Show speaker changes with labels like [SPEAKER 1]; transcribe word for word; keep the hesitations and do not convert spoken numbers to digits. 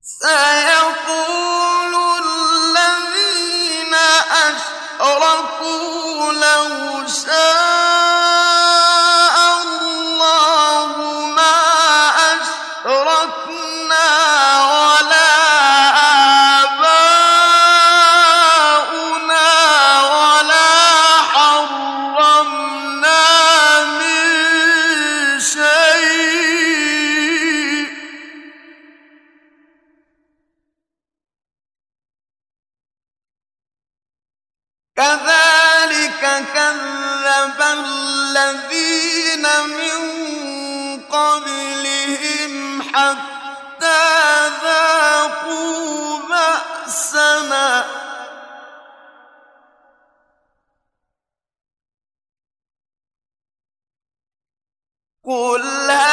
[SPEAKER 1] سيقول الذين أشركوا لو شاء الله ما أشركنا ولا آباؤنا ولا حرمنا من شيء كذلك كذب الذين من قبلهم حتى ذاقوا بأسنا قل